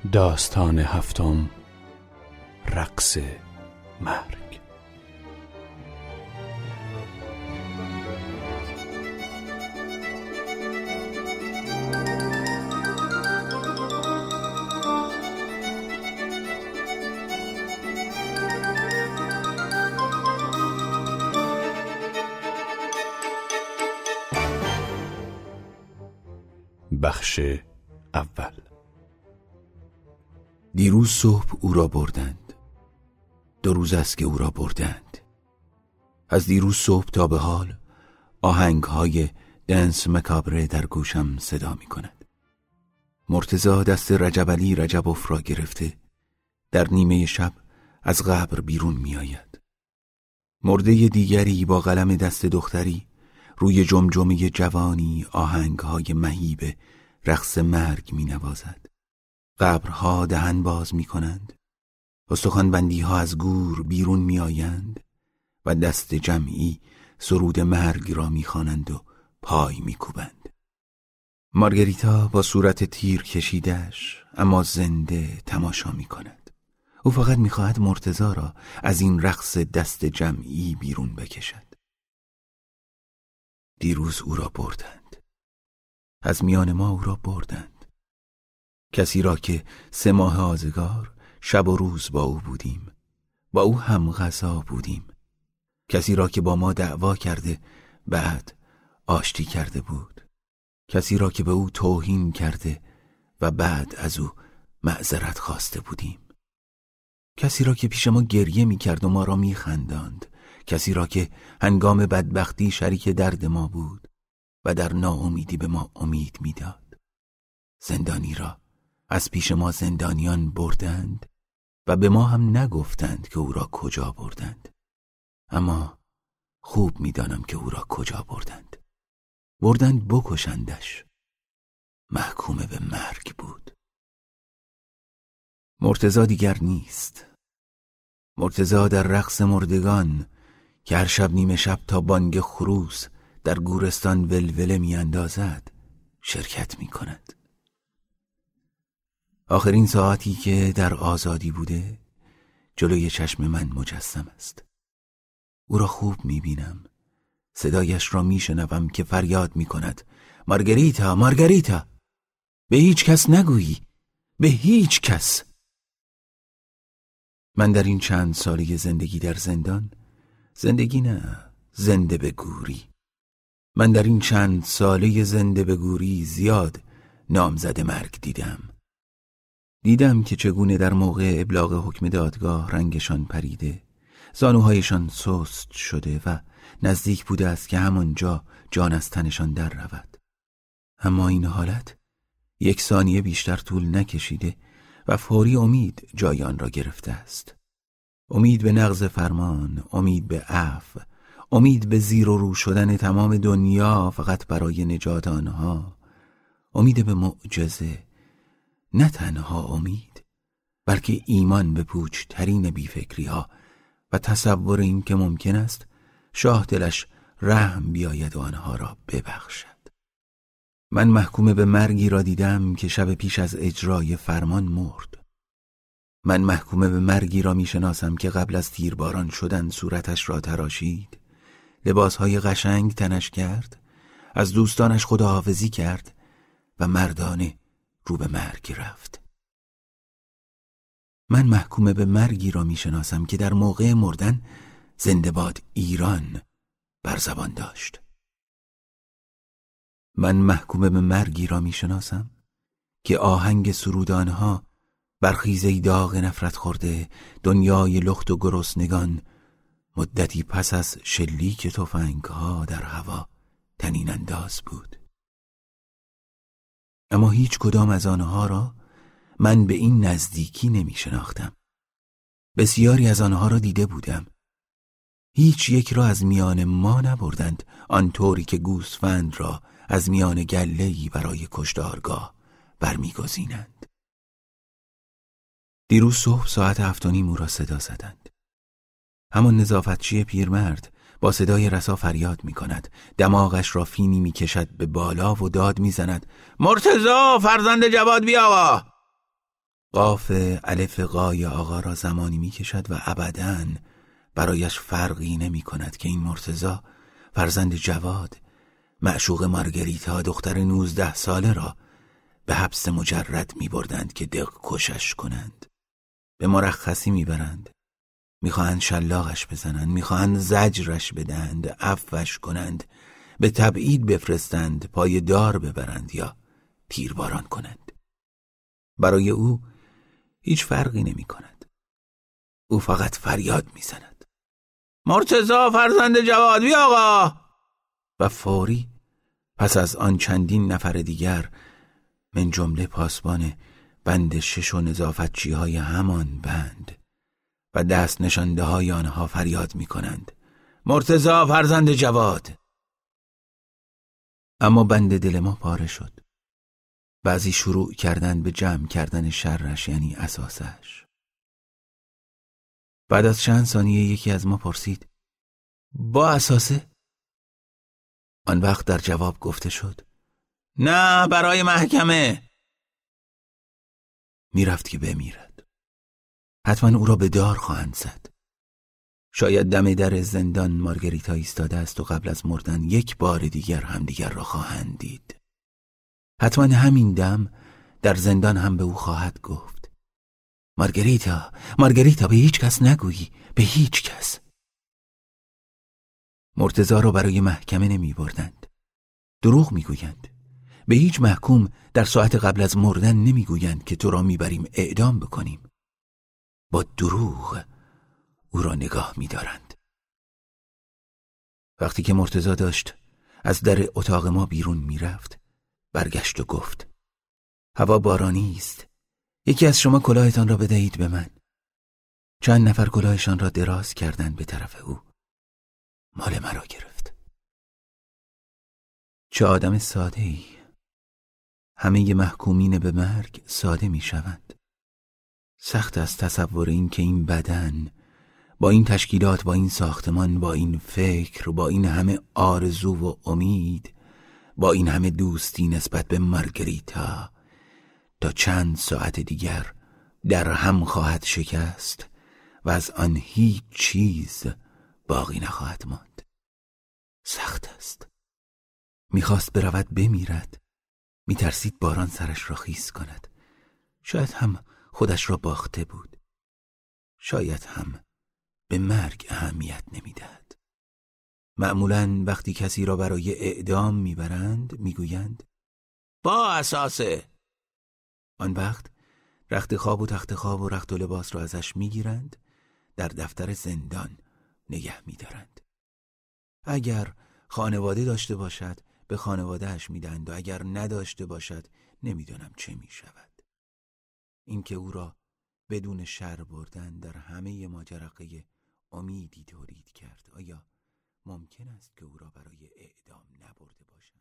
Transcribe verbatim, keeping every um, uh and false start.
داستان هفتم، رقص مرگ. بخش اول. دیروز صبح او را بردند. دو روز است که او را بردند. از دیروز صبح تا به حال آهنگ‌های دنس مکابره در گوشم صدا می کند. مرتضی دست رجب علی رجبوف را گرفته در نیمه شب از قبر بیرون می آید. مرده دیگری با قلم دست دختری روی جمجمه جوانی آهنگ‌های مهیب رقص مرگ می نوازد. قبرها دهن باز می کنند، استخوان‌بندی ها از گور بیرون می آیند و دست جمعی سرود مرگ را می خوانند و پای می کوبند. مارگریتا با صورت تیر کشیدش اما زنده تماشا می کند. او فقط می خواهد مرتضی را از این رقص دست جمعی بیرون بکشد. دیروز او را بردند. از میان ما او را بردند. کسی را که سه ماه آزگار شب و روز با او بودیم، با او هم غذا بودیم، کسی را که با ما دعوا کرده بعد آشتی کرده بود، کسی را که به او توهین کرده و بعد از او معذرت خواسته بودیم، کسی را که پیش ما گریه می کرد و ما را می خنداند، کسی را که هنگام بدبختی شریک درد ما بود و در ناامیدی به ما امید می داد. زندانی را از پیش ما زندانیان بردند و به ما هم نگفتند که او را کجا بردند. اما خوب می‌دانم که او را کجا بردند. بردند بکشندش. محکوم به مرگ بود. مرتضی دیگر نیست. مرتضی در رقص مردگان که هر شب نیمه شب تا بانگ خروس در گورستان ولوله می‌اندازد شرکت می‌کند. آخرین ساعتی که در آزادی بوده جلوی چشم من مجسم است. او را خوب میبینم. صدایش را میشنوم که فریاد میکند: مارگریتا، مارگریتا، به هیچ کس نگویی، به هیچ کس. من در این چند ساله زندگی در زندان، زندگی نه، زنده به گوری، من در این چند ساله زنده به گوری زیاد نامزد مرگ دیدم. دیدم که چگونه در موقع ابلاغ حکم دادگاه رنگشان پریده، زانوهایشان سست شده و نزدیک بوده است که همانجا جان از تنشان در رود. اما این حالت یک ثانیه بیشتر طول نکشیده و فوری امید جای آن را گرفته است. امید به نقض فرمان، امید به عفو، امید به زیر و رو شدن تمام دنیا فقط برای نجات آنها، امید به معجزه. نه تنها امید، بلکه ایمان به پوچ ترین بیفکری ها و تصور این که ممکن است شاه دلش رحم بیاید و آنها را ببخشد. من محکوم به مرگی را دیدم که شب پیش از اجرای فرمان مرد. من محکوم به مرگی را می شناسم که قبل از تیرباران شدن صورتش را تراشید، لباسهای قشنگ تنش کرد، از دوستانش خداحافظی کرد و مردانه رو به مرگ رفت. من محکوم به مرگی را می شناسم که در موقع مردن زنده باد ایران بر زبان داشت. من محکوم به مرگی را می شناسم که آهنگ سرودانها برخیزه داغ نفرت خورده دنیای لخت و گرسنگان مدتی پس از شلیک تفنگ‌ها در هوا طنین انداز بود. اما هیچ کدام از آنها را من به این نزدیکی نمی شناختم. بسیاری از آنها را دیده بودم. هیچ یک را از میان ما نبردند، آنطوری که گوسفند را از میان گله‌ای برای کشتارگاه برمیگزینند. دیروز صبح ساعت هفت و نیم او را صدا زدند. همان نظافتچی پیرمرد با صدای رسا فریاد می کند. دماغش را فینی می کشد به بالا و داد می زند: مرتضی فرزند جواد بیاوا! قاف الف قای آقا را زمانی می کشد و ابداً برایش فرقی نمی کند که این مرتضی فرزند جواد، معشوق مارگریتا دختر نوزده ساله را به حبس مجرد می بردند که دق کشش کنند. به مرخصی می برند. می خواهند شلاقش بزنند، می خواهند زجرش بدهند، عفوش کنند، به تبعید بفرستند، پای دار ببرند یا تیرباران کنند. برای او هیچ فرقی نمی کند. او فقط فریاد می زند: مرتضی فرزند جواد، بیا آقا! و فوری پس از آن چندین نفر دیگر من جمله پاسبان بند شش و نظافتچی های همان بند و دست نشانده های آنها فریاد می کنند: مرتضی فرزند جواد! اما بند دل ما پاره شد. بعضی شروع کردند به جمع کردن شرش، یعنی اساسش. بعد از چند ثانیه یکی از ما پرسید: با اساسه؟ آن وقت در جواب گفته شد: نه، برای محکمه. میرفت که بمیرد. حتما او را به دار خواهند زد. شاید دم در زندان مارگریتا ایستاده است و قبل از مردن یک بار دیگر همدیگر را خواهند دید. حتما همین دم در زندان هم به او خواهد گفت: مارگریتا، مارگریتا، به هیچ کس نگویی، به هیچ کس. مرتضی را برای محکمه نمی بردند. دروغ می گویند. به هیچ محکوم در ساعت قبل از مردن نمی گویند که تو را می بریم اعدام بکنیم. با دروغ او را نگاه می دارند. وقتی که مرتضی داشت از در اتاق ما بیرون می رفت، برگشت و گفت: هوا بارانی است. یکی از شما کلاهتان را بدهید به من. چند نفر کلاهشان را دراز کردند به طرف او. مال مرا گرفت. چه آدم ساده ای. همه محکومین به مرگ ساده می شوند. سخت است تصور این که این بدن با این تشکیلات، با این ساختمان، با این فکر، با این همه آرزو و امید، با این همه دوستی نسبت به مارگریتا تا چند ساعت دیگر در هم خواهد شکست و از آن هیچ چیز باقی نخواهد ماند. سخت است. میخواست برود بمیرد. میترسید باران سرش را خیس کند. شاید هم خودش را باخته بود. شاید هم به مرگ اهمیت نمیدهد. معمولاً وقتی کسی را برای اعدام میبرند میگویند: با اساسه. آن وقت رخت خواب و تخت خواب و رخت و لباس را ازش میگیرند، در دفتر زندان نگه میدارند. اگر خانواده داشته باشد به خانوادهش میدند و اگر نداشته باشد نمیدانم چه میشود. اینکه او را بدون شر بردن در همه ماجرقه امیدی تولید کرد. آیا ممکن است که او را برای اعدام نبرده باشند؟